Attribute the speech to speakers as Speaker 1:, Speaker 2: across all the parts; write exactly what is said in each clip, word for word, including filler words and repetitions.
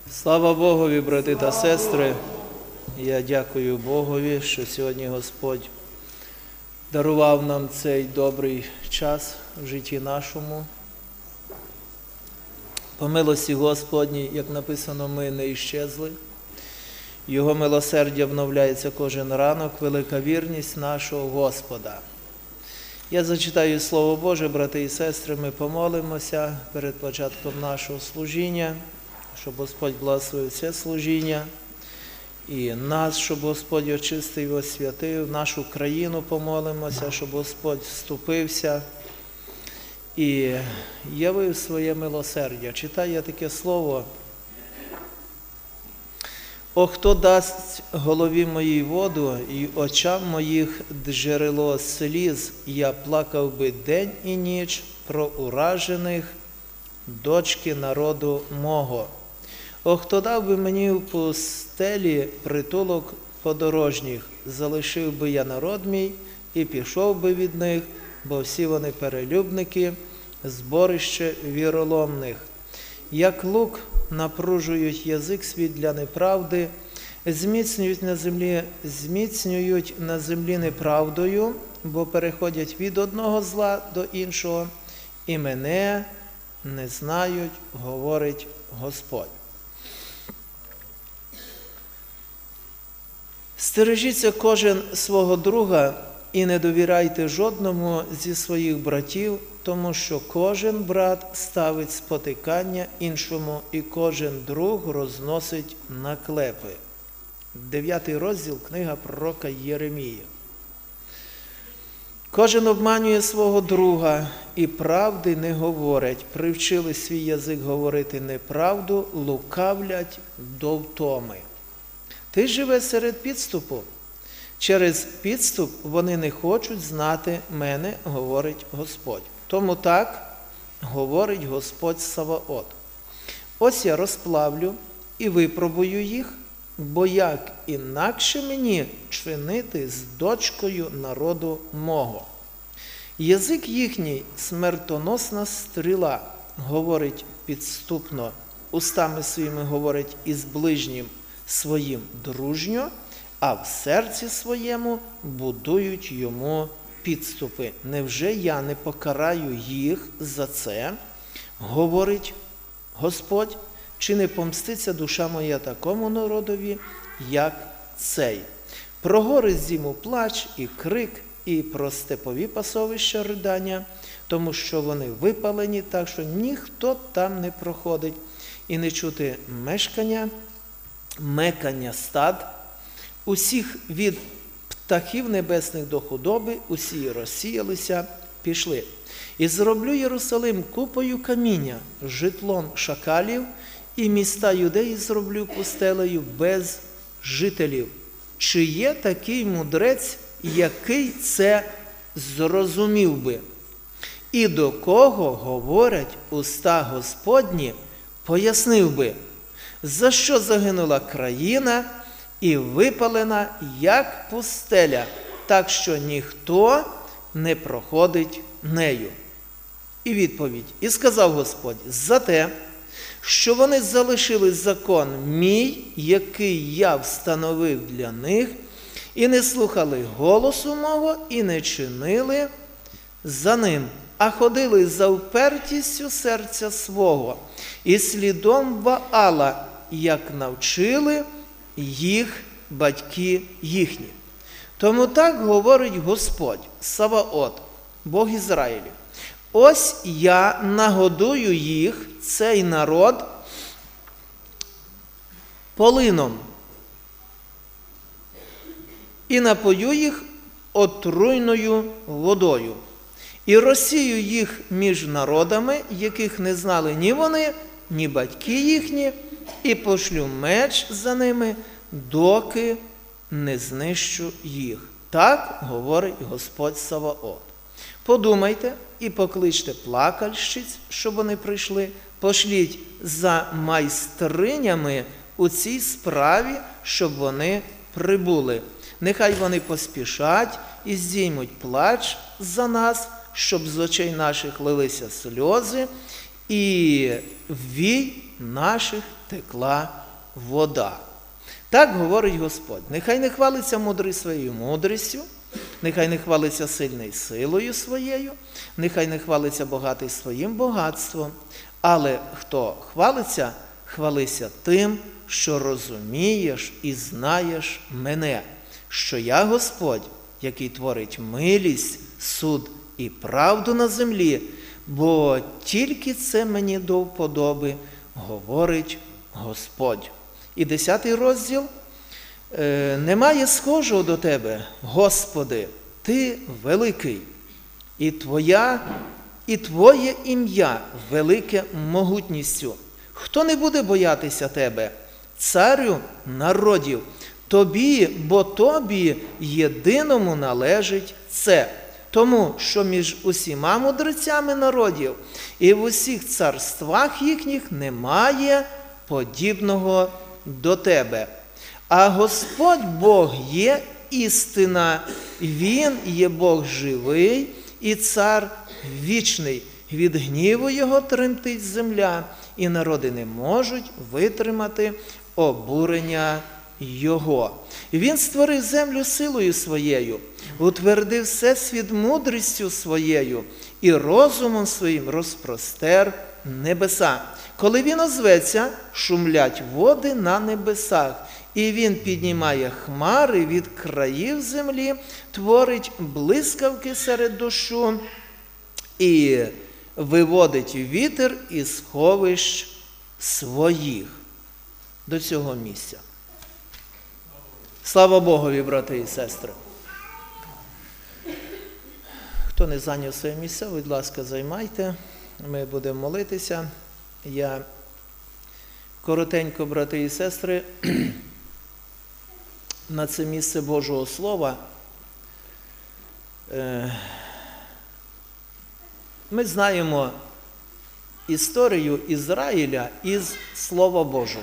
Speaker 1: Слава Богові, брати та сестри! Я дякую Богові, що сьогодні Господь дарував нам цей добрий час в житті нашому. По милості Господній, як написано, ми не іщезли. Його милосердя вновляється кожен ранок, велика вірність нашого Господа. Я зачитаю Слово Боже, брати і сестри, ми помолимося перед початком нашого служіння, щоб Господь благословив це служіння, і нас, щоб Господь очистив і освятив, нашу країну помолимося, щоб Господь вступився і явив своє милосердя. Читаю я таке слово: «О, хто дасть голові моїй воду, і очам моїх джерело сліз, я плакав би день і ніч про уражених, дочки народу мого. О, хто дав би мені в пустелі притулок подорожніх, залишив би я народ мій і пішов би від них, бо всі вони перелюбники, зборище віроломних. Як лук напружують язик свій для неправди, зміцнюють на землі, зміцнюють на землі неправдою, бо переходять від одного зла до іншого, і мене не знають, говорить Господь». Стережіться кожен свого друга і не довіряйте жодному зі своїх братів, тому що кожен брат ставить спотикання іншому, і кожен друг розносить наклепи. Дев'ятий розділ, книга пророка Єремії. Кожен обманює свого друга і правди не говорять. Привчили свій язик говорити неправду, лукавлять до втоми. Ти живеш серед підступу. Через підступ вони не хочуть знати мене, говорить Господь. Тому так говорить Господь Саваот. Ось я розплавлю і випробую їх, бо як інакше мені чинити з дочкою народу мого. Язик їхній смертоносна стріла, говорить підступно, устами своїми говорить із ближнім своїм дружньо, а в серці своєму будують йому підступи. Невже я не покараю їх за це, говорить Господь, чи не помститься душа моя такому народові, як цей? Про гори зіму плач і крик, і про степові пасовища ридання, тому що вони випалені так, що ніхто там не проходить, і не чути мешкання, мекання стад, усіх від птахів небесних до худоби, усі розсіялися, пішли. І зроблю Єрусалим купою каміння, житлом шакалів, і міста Юдеї зроблю пустелею без жителів. Чи є такий мудрець, який це зрозумів би? І до кого говорять уста Господні, пояснив би, за що загинула країна і випалена, як пустеля, так що ніхто не проходить нею. І відповідь: «І сказав Господь, за те, що вони залишили закон мій, який я встановив для них, і не слухали голосу мого, і не чинили за ним, а ходили за впертістю серця свого, і слідом Ваала, як навчили їх батьки їхні. Тому так говорить Господь, Саваот, Бог Ізраїлів. Ось я нагодую їх, цей народ, полином, і напою їх отруйною водою, і розсію їх між народами, яких не знали ні вони, ні батьки їхні, і пошлю меч за ними, доки не знищу їх». Так говорить Господь Саваот. Подумайте і покличте плакальщиць, щоб вони прийшли, пошліть за майстринями у цій справі, щоб вони прибули. Нехай вони поспішать і здіймуть плач за нас, щоб з очей наших лилися сльози, і вій наших текла вода. Так говорить Господь. Нехай не хвалиться мудрий своєю мудрістю, нехай не хвалиться сильний силою своєю, нехай не хвалиться багатий своїм багатством, але хто хвалиться, хвалися тим, що розумієш і знаєш мене, що я Господь, який творить милість, суд і правду на землі, бо тільки це мені до вподоби, говорить Господь. І десятий розділ. Немає схожого до тебе, Господи, ти великий, і твоя, і твоє ім'я велике могутністю. Хто не буде боятися тебе, царю народів, тобі, бо тобі єдиному належить це. Тому, що між усіма мудрецями народів і в усіх царствах їхніх немає подібного до тебе. А Господь Бог є істина, Він є Бог живий і цар вічний. Від гніву Його тремтить земля, і народи не можуть витримати обурення Його. Він створив землю силою своєю, утвердив всесвіт мудрістю своєю і розумом своїм розпростер небеса. Коли Він озветься, шумлять води на небесах, і Він піднімає хмари від країв землі, творить блискавки серед дощу і виводить вітер із сховищ своїх. До цього місця. Слава Богові, брати і сестри! Хто не зайняв своє місце, будь ласка, займайте. Ми будемо молитися. Я коротенько, брати і сестри, на це місце Божого Слова. Ми знаємо історію Ізраїля із Слова Божого.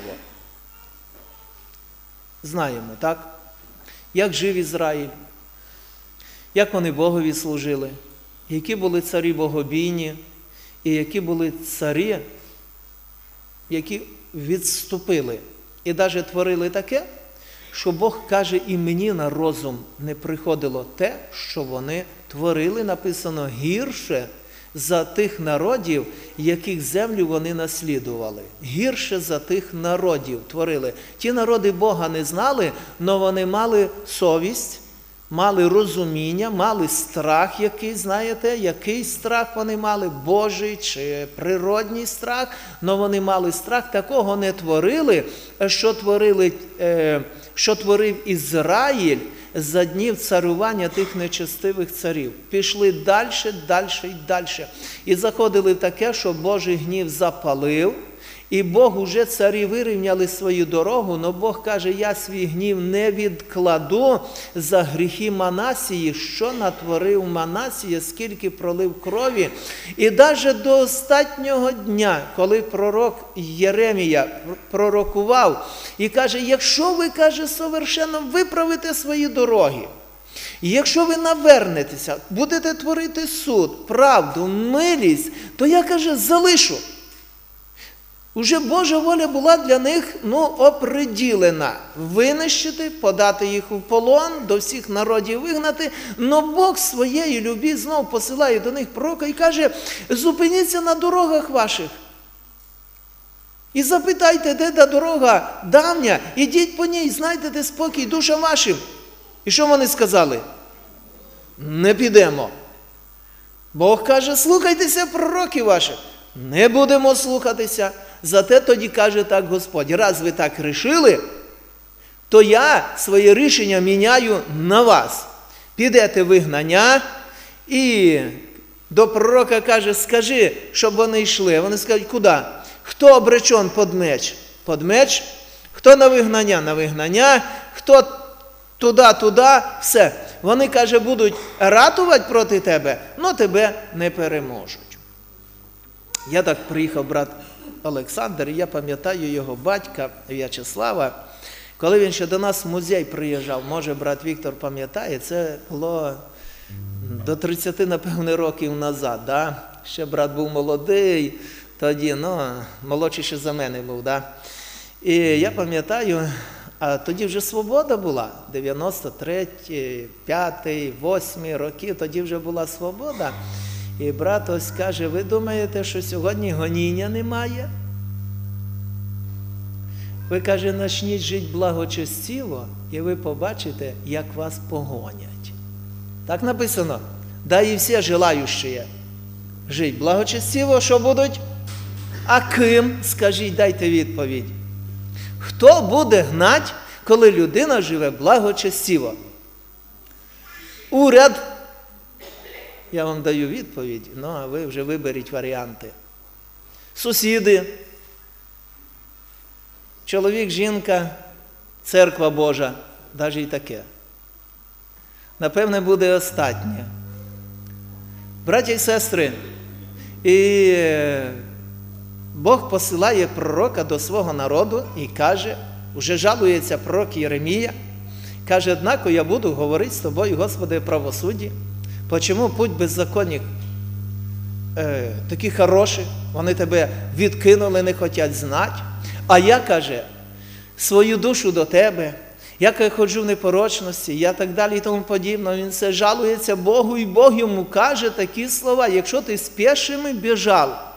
Speaker 1: Знаємо, так? Як жив Ізраїль, як вони Богові служили, які були царі богобійні, і які були царі, які відступили. І навіть творили таке, що Бог каже, і мені на розум не приходило те, що вони творили, написано, гірше за тих народів, яких землю вони наслідували. Гірше за тих народів творили. Ті народи Бога не знали, але вони мали совість, мали розуміння, мали страх якийсь, знаєте, який страх вони мали, Божий чи природній страх, але вони мали страх, такого не творили, що творили, що творив Ізраїль за днів царювання тих нечестивих царів. Пішли далі, далі і далі. І заходили в таке, що Божий гнів запалив, і Бог уже царі вирівняли свою дорогу, але Бог каже, я свій гнів не відкладу за гріхи Манасії, що натворив Манасія, скільки пролив крові. І навіть до останнього дня, коли пророк Єремія пророкував і каже, якщо ви, каже, совершенно виправите свої дороги, і якщо ви навернетеся, будете творити суд, правду, милість, то я, каже, залишу. Уже Божа воля була для них, ну, оприділена. Винищити, подати їх у полон, до всіх народів вигнати. Но Бог своєї любі знов посилає до них пророка і каже, зупиніться на дорогах ваших. І запитайте, де та дорога давня, ідіть по ній, знайдете спокій душам вашим. І що вони сказали? Не підемо. Бог каже, слухайтеся пророків ваших. Не будемо слухатися. Зате тоді каже так Господь, раз ви так рішили, то я своє рішення міняю на вас. Підете в вигнання і до пророка каже, скажи, щоб вони йшли. Вони скажуть, куди? Хто обречен під меч? Під меч. Хто на вигнання? На вигнання. Хто туди-туди? Все. Вони, каже, будуть ратувати проти тебе, але тебе не переможуть. Я так приїхав брат Олександр, і я пам'ятаю його батька В'ячеслава, коли він ще до нас в музей приїжджав, може брат Віктор пам'ятає, це було до тридцяти, напевне, років назад, да? Ще брат був молодий, тоді, ну, молодший ще за мене був, да? І я пам'ятаю, а тоді вже свобода була, дев'яносто третій, п'ятий, восьмий роки, тоді вже була свобода. І брат ось каже, ви думаєте, що сьогодні гоніння немає? Ви, каже, почніть жити благочестиво, і ви побачите, як вас погонять. Так написано, да і всі желаючі жити благочестиво, що будуть? А ким? Скажіть, дайте відповідь. Хто буде гнать, коли людина живе благочестиво? Уряд. Я вам даю відповідь, ну а ви вже виберіть варіанти. Сусіди. Чоловік, жінка, церква Божа, навіть і таке. Напевне, буде останнє. Браті і сестри, і Бог посилає пророка до свого народу і каже, уже жалується пророк Єремія, каже, однако я буду говорити з тобою, Господи, правосудді. Почому путь беззаконних е, такі хороші, вони тебе відкинули, не хочуть знати. А я, каже, свою душу до тебе, як я ходжу в непорочності, я так далі і тому подібне. Він все жалується Богу, і Бог йому каже такі слова, якщо ти з пішими біжав,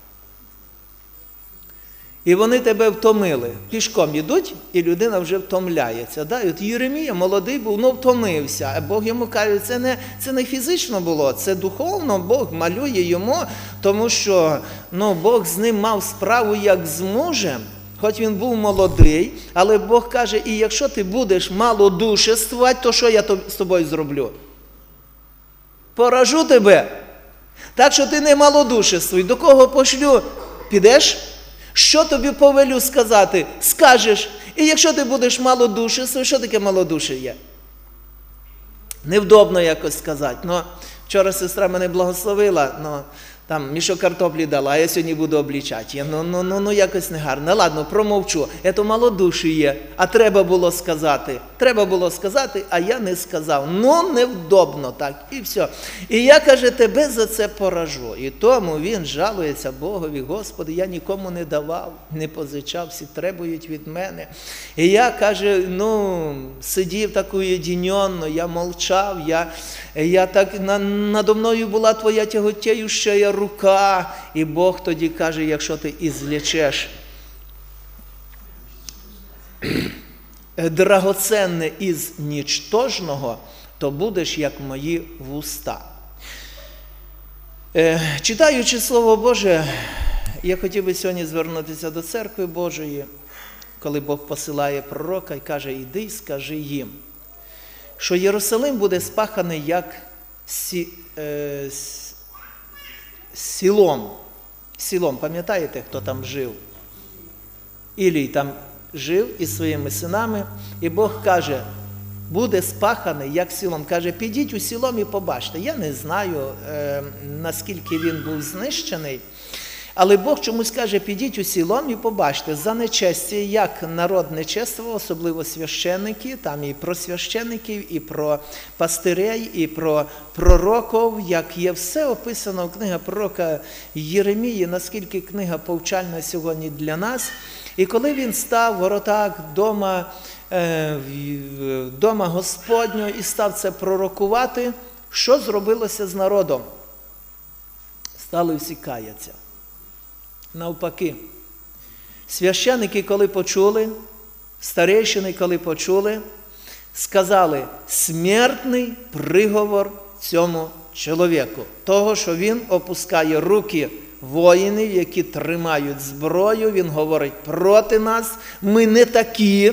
Speaker 1: і вони тебе втомили, пішком йдуть, і людина вже втомляється. Да? І от Єремія молодий був, ну втомився, а Бог йому каже, це не, це не фізично було, це духовно, Бог малює йому, тому що ну, Бог з ним мав справу як з мужем, хоч він був молодий, але Бог каже, і якщо ти будеш малодушествувати, то що я з тобою зроблю? Поражу тебе. Так що ти не малодушествуй. До кого пошлю? Підеш? Що тобі повелю сказати? Скажеш. І якщо ти будеш малодушествувати, що таке малодушие? Невдобно якось сказати. Но вчора сестра мене благословила, но там мішок картоплі дала, а я сьогодні буду облічати. Я, ну, ну, ну, ну, якось негарно. Ладно, промовчу. Це малодушіє. А треба було сказати. Треба було сказати, а я не сказав. Ну, невдобно так. І все. І я, каже, тебе за це поражу. І тому він жалується Богові, Господи, я нікому не давав, не позичав, всі требують від мене. І я, каже, ну, сидів так уєдиненно, я мовчав, я, я так, на, надо мною була твоя тяготеюща рука, і Бог тоді каже, якщо ти ізлічеш драгоценне із нічтожного, то будеш як мої вуста. Читаючи Слово Боже, я хотів би сьогодні звернутися до Церкви Божої, коли Бог посилає пророка і каже, іди і скажи їм, що Єрусалим буде спаханий як сі, е, Сілом. Сілом, пам'ятаєте, хто там жив? Ілій там жив із своїми синами, і Бог каже, буде спаханий, як Сілом. Каже, підіть у Сілом і побачте. Я не знаю, е, наскільки він був знищений, але Бог чомусь каже, підіть у Сілом і побачте, за нечестя, як народ нечествував, особливо священники, там і про священиків, і про пастирей, і про пророків, як є все описано в книга пророка Єремії, наскільки книга повчальна сьогодні для нас. І коли він став в воротах дома, е, дома Господнього і став це пророкувати, що зробилося з народом? Стали всі каяться. Навпаки, священники, коли почули, старейшини, коли почули, сказали, смертний приговор цьому чоловіку. Того, що він опускає руки воїнів, які тримають зброю, він говорить проти нас, ми не такі.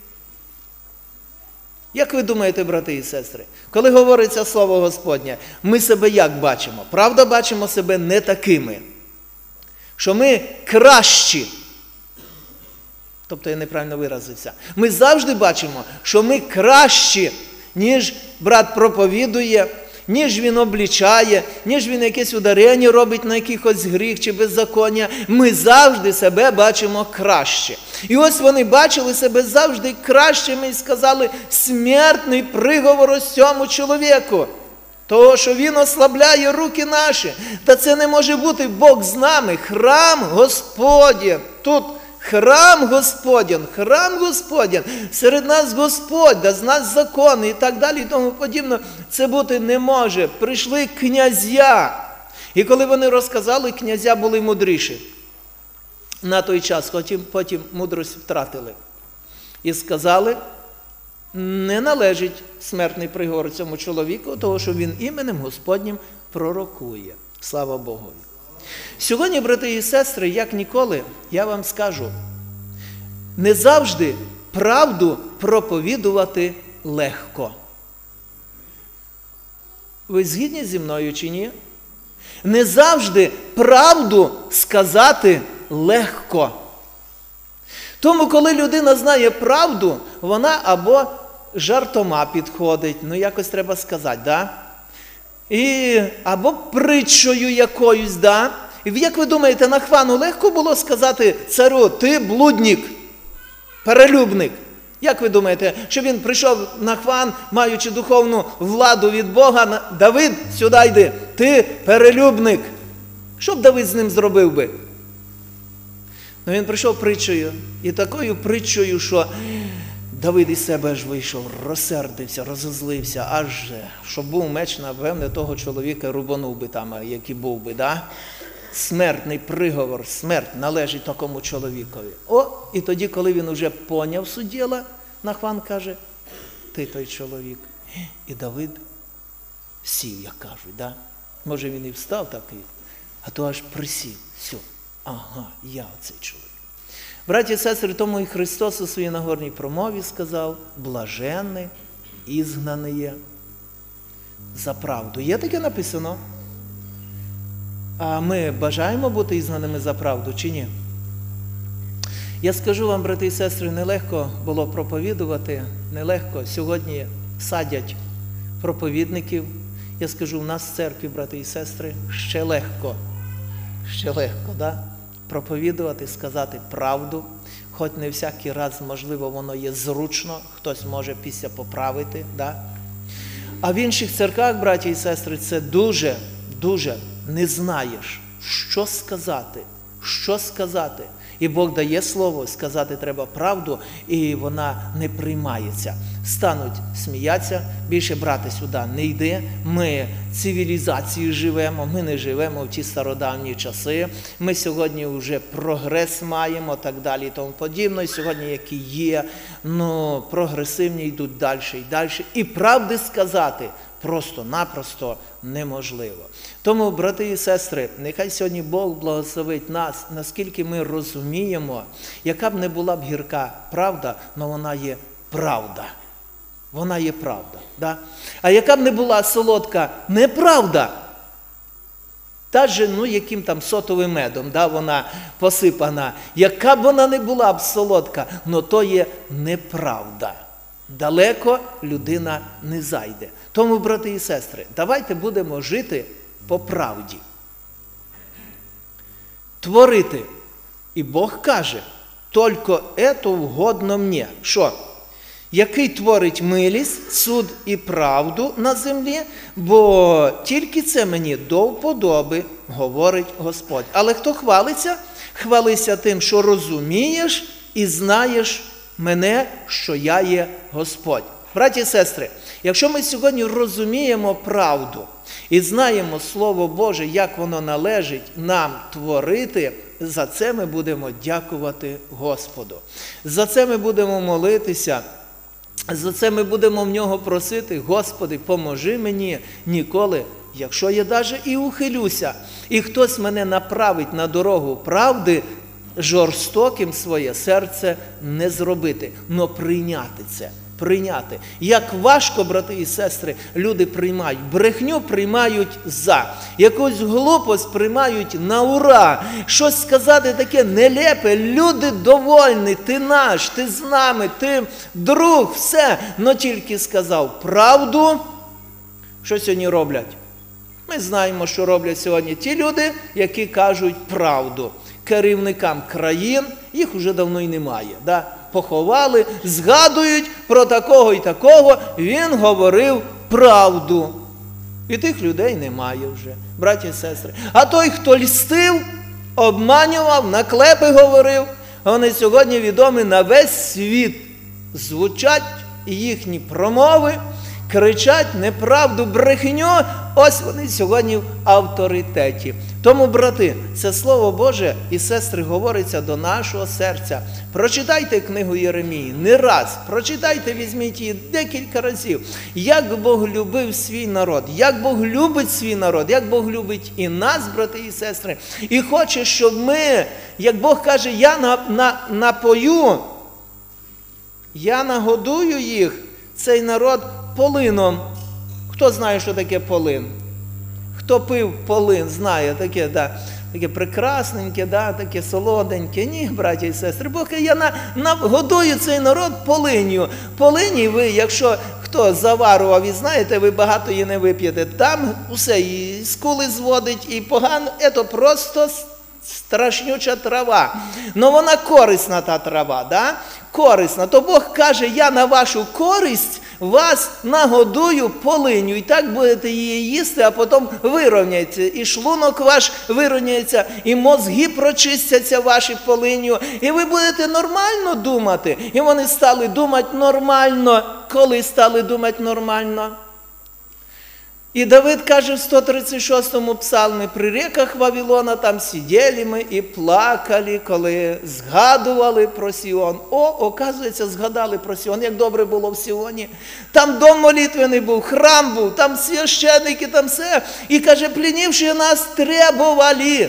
Speaker 1: Як ви думаєте, брати і сестри, коли говориться Слово Господнє, ми себе як бачимо? Правда, бачимо себе не такими. Що ми кращі. Тобто я неправильно виразився. Ми завжди бачимо, що ми кращі, ніж брат проповідує, ніж він облічає, ніж він якесь ударення робить на якихось гріх чи беззаконня. Ми завжди себе бачимо краще. І ось вони бачили себе завжди кращими і сказали, смертний приговор ось цьому чоловіку. Того, що він ослабляє руки наші. Та це не може бути Бог з нами. Храм Господній. Тут храм Господень, храм Господень, серед нас Господь, да з нас закони і так далі і тому подібне. Це бути не може. Прийшли князя. І коли вони розказали, князя були мудріші. На той час, потім, потім мудрость втратили. І сказали, не належить смертний приговор цьому чоловіку, тому що він іменем Господнім пророкує. Слава Богові. Сьогодні, брати і сестри, як ніколи, я вам скажу, не завжди правду проповідувати легко. Ви згідні зі мною чи ні? Не завжди правду сказати легко. Тому, коли людина знає правду, вона або жартома підходить, ну якось треба сказати, да? І, або притчою якоюсь, да? І як ви думаєте, Нахману легко було сказати царю, ти блудник, перелюбник? Як ви думаєте, що він прийшов Нахман, маючи духовну владу від Бога, Давид, сюди йди, ти перелюбник. Що б Давид з ним зробив би? Ну він прийшов притчею, і такою притчею, що Давид із себе аж вийшов, розсердився, розозлився, аж, щоб був меч, напевне, того чоловіка рубанув би там, який був би, да? Смертний приговор, смерть належить такому чоловікові. О, і тоді, коли він уже поняв суть діла, Нахман каже, ти той чоловік. І Давид сів, як кажуть, да? Може він і встав такий, а то аж присів, все, ага, я оцей чоловік. Браті і сестри, тому і Христос у своїй Нагорній промові сказав, блаженні ізгнані за правду. Є таке написано? А ми бажаємо бути ізгнаними за правду чи ні? Я скажу вам, брати і сестри, нелегко було проповідувати, нелегко. Сьогодні садять проповідників. Я скажу, в нас в церкві, брати і сестри, ще легко, ще легко, да? Проповідувати, сказати правду, хоч не всякий раз, можливо, воно є зручно, хтось може після поправити, да? А в інших церквах, браті і сестри, це дуже, дуже не знаєш, що сказати, що сказати. І Бог дає слово, сказати треба правду, і вона не приймається. Стануть сміятися, більше брати сюди не йде. Ми цивілізації живемо, ми не живемо в ті стародавні часи. Ми сьогодні вже прогрес маємо, так далі і тому подібне. І сьогодні, які є, ну, прогресивні йдуть далі і далі. І правди сказати просто-напросто неможливо. Тому, брати і сестри, нехай сьогодні Бог благословить нас, наскільки ми розуміємо, яка б не була б гірка правда, але вона є правда. Вона є правда. Да? А яка б не була солодка неправда, та же, ну, яким там сотовим медом, да, вона посипана, яка б вона не була б солодка, але то є неправда. Далеко людина не зайде. Тому, брати і сестри, давайте будемо жити по правді. Творити. І Бог каже, «Тільки ето вгодно мені». Що? Який творить милість, суд і правду на землі, бо тільки це мені до вподоби, говорить Господь. Але хто хвалиться? Хвалися тим, що розумієш і знаєш мене, що я є Господь. Браті і сестри, якщо ми сьогодні розуміємо правду і знаємо Слово Боже, як воно належить нам творити, за це ми будемо дякувати Господу. За це ми будемо молитися, за це ми будемо в Нього просити, Господи, поможи мені ніколи, якщо я навіть і ухилюся, і хтось мене направить на дорогу правди, жорстоким своє серце не зробити, но прийняти це, прийняти. Як важко, брати і сестри, люди приймають. Брехню приймають за. Якусь глупость приймають на ура. Щось сказати таке нелепе. Люди довольні, ти наш, ти з нами, ти друг, все. Но тільки сказав правду, що сьогодні роблять? Ми знаємо, що роблять сьогодні ті люди, які кажуть правду. Керівникам країн, їх уже давно й немає. Да? Поховали, згадують про такого і такого, він говорив правду. І тих людей немає вже, браті і сестри. А той, хто льстив, обманював, наклепи говорив, вони сьогодні відомі на весь світ. Звучать їхні промови, кричать неправду, брехню, ось вони сьогодні в авторитеті. Тому, брати, це Слово Боже і сестри говориться до нашого серця. Прочитайте книгу Єремії не раз, прочитайте, візьміть її декілька разів. Як Бог любив свій народ, як Бог любить свій народ, як Бог любить і нас, брати і сестри. І хоче, щоб ми, як Бог каже, я на, на, напою, я нагодую їх, цей народ, полином. Хто знає, що таке полин? Хто пив полин, знає, таке, да, таке прекрасненьке, да, таке солоденьке. Ні, браті і сестри, Бог каже, я на, на, годую цей народ полинню. Полині ви, якщо хто заварував і знаєте, ви багато її не вип'єте. Там усе, і скули зводить, і погано, це просто страшнюча трава. Но вона корисна, та трава, да? Корисна. То Бог каже, я на вашу користь вас нагодую полиню, і так будете її їсти, а потім вирівняється, і шлунок ваш вирівняється, і мозги прочистяться ваші полиню, і ви будете нормально думати. І вони стали думати нормально. Коли стали думати нормально? І Давид каже в сто тридцять шостому псалмі, при реках Вавилона там сиділи ми і плакали, коли згадували про Сіон. О, оказується, згадали про Сіон, як добре було в Сіоні. Там дом молитвений був, храм був, там священники, там все. І каже, плінівши нас, требували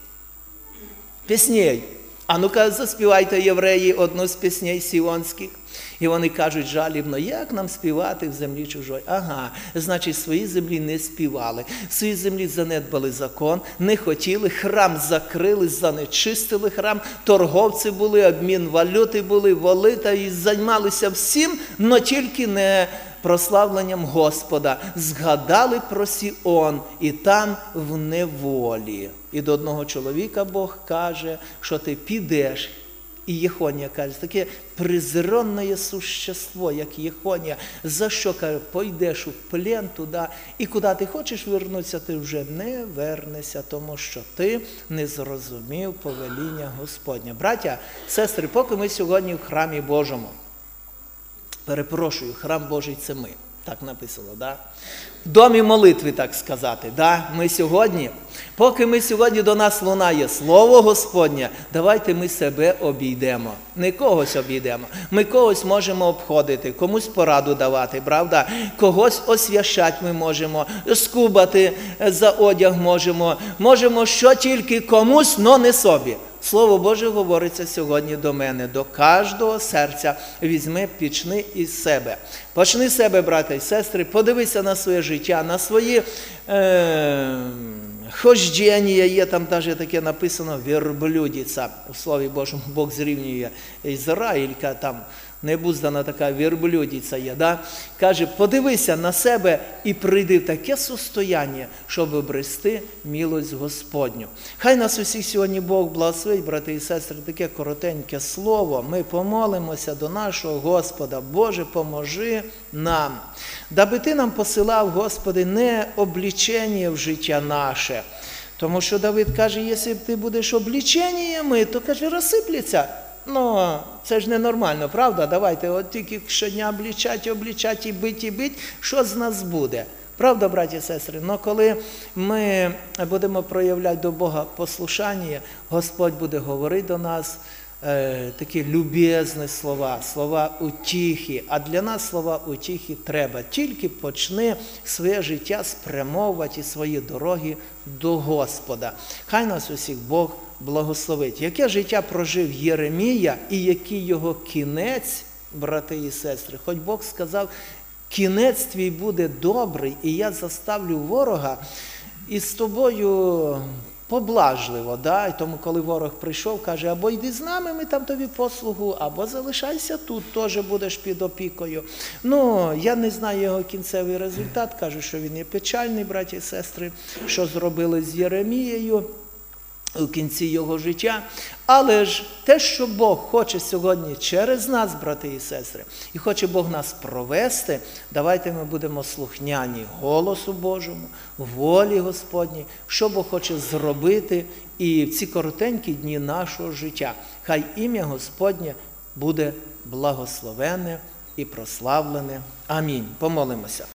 Speaker 1: пісней. А ну-ка, заспівайте, євреї, одну з пісней сіонських. І вони кажуть жалібно, як нам співати в землі чужої? Ага, значить, свої землі не співали. В своїй землі занедбали закон, не хотіли, храм закрили, занечистили храм, торговці були, обмін валюти були, воли, та і займалися всім, но тільки не прославленням Господа. Згадали про Сіон, і там в неволі. І до одного чоловіка Бог каже, що ти підеш. І Єхонія каже, таке презиренне существо, як Єхонія, за що, каже, пойдеш у плен туди, і куди ти хочеш вернутися, ти вже не вернешся, тому що ти не зрозумів повеління Господня. Браття, сестри, поки ми сьогодні в храмі Божому, перепрошую, храм Божий – це ми. Так написано, да? В домі молитви, так сказати, да? Ми сьогодні, поки ми сьогодні до нас лунає Слово Господнє, давайте ми себе обійдемо, не когось обійдемо. Ми когось можемо обходити, комусь пораду давати, правда? Когось освящати ми можемо, скубати за одяг можемо, можемо що тільки комусь, но не собі. Слово Боже говориться сьогодні до мене, до кожного серця. Візьми, почни із себе. Почни з себе, брати і сестри, подивися на своє життя, на свої е, хождення. Є там навіть таке написано, верблюдиця. У Слові Божому Бог зрівнює Ізраїлька, там небуздана така верблюдиця є. Да? Каже, подивися на себе і прийди в таке состояння, щоб обрести милость Господню. Хай нас усіх сьогодні Бог благословить, брати і сестри, таке коротеньке слово. Ми помолимося до нашого Господа. Боже, поможи нам. Даби Ти нам посилав, Господи, не облічення в життя наше. Тому що Давид каже, якщо ти будеш обліченнями, то, каже, розсипляться. Ну, це ж ненормально, правда? Давайте от тільки щодня облічать, облічать і бить, і бить. Що з нас буде? Правда, браті і сестри? Но коли ми будемо проявляти до Бога послушання, Господь буде говорити до нас е, такі любезні слова, слова утіхи. А для нас слова утіхи треба. Тільки почни своє життя спрямовувати свої дороги до Господа. Хай нас усіх Бог благословить. Яке життя прожив Єремія і який його кінець, брати і сестри. Хоч Бог сказав, кінець твій буде добрий, і я заставлю ворога із тобою поблажливо. Да? І тому, коли ворог прийшов, каже, або йди з нами, ми там тобі послугу, або залишайся тут, теж будеш під опікою. Ну, я не знаю його кінцевий результат, кажу, що він є печальний, браті і сестри, що зробили з Єремією. у кінці його життя. Але ж те, що Бог хоче сьогодні через нас, брати і сестри, і хоче Бог нас провести, давайте ми будемо слухняні голосу Божому, волі Господній, що Бог хоче зробити і в ці коротенькі дні нашого життя. Хай ім'я Господнє буде благословене і прославлене. Амінь. Помолимося.